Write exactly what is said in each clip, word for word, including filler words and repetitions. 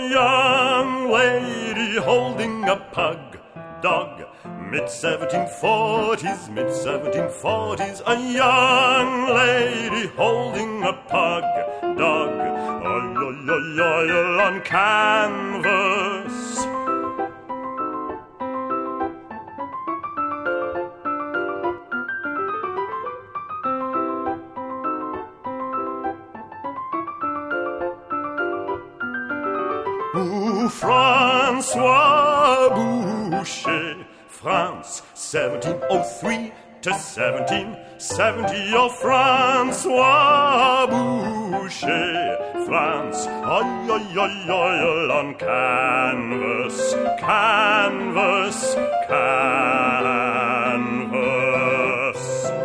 young lady holding a pug dog. Mid-seventeen forties, mid-seventeen forties, a young lady holding a pug dog. Oil, oil, oil, oil on canvas. Ooh, Francois Boucher, France, seventeen oh three to seventeen seventy. Oh, Francois Boucher, France, oil, oil, oil, oil on canvas, canvas, canvas.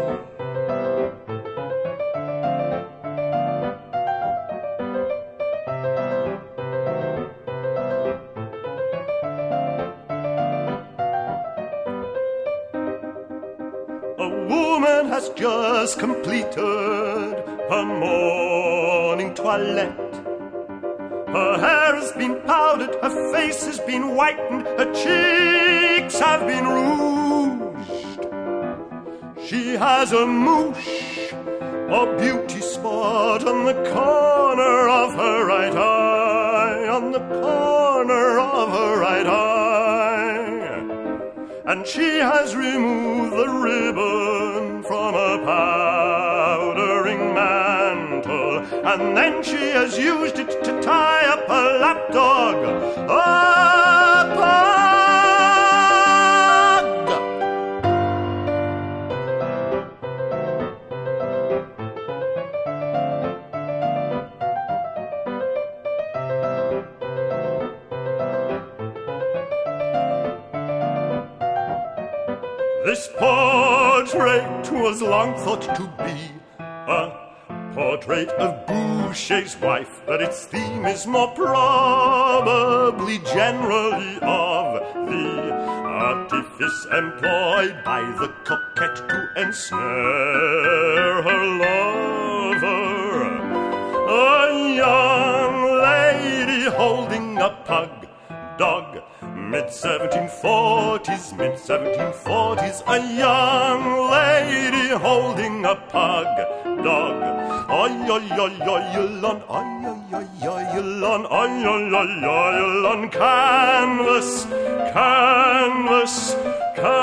Woman has just completed her morning toilette. Her hair has been powdered, her face has been whitened, her cheeks have been rouged. She has a mouche, a beauty spot on the corner of her right eye, on the corner of her right eye. And she has removed the ribbon from a powdering mantle, and then she has used it to tie up a lapdog, a pug. This portrait was long thought to be a portrait of Boucher's wife, but its theme is more probably generally of the artifice employed by the coquette to ensnare her lover. A young lady holding a pug dog. Mid-seventeen forties, mid-seventeen forties, a young lady holding a pug dog. Oy, oy, oy, oy, on, oy, oy, oy, on, oy, oy, oy, on canvas, canvas, canvas.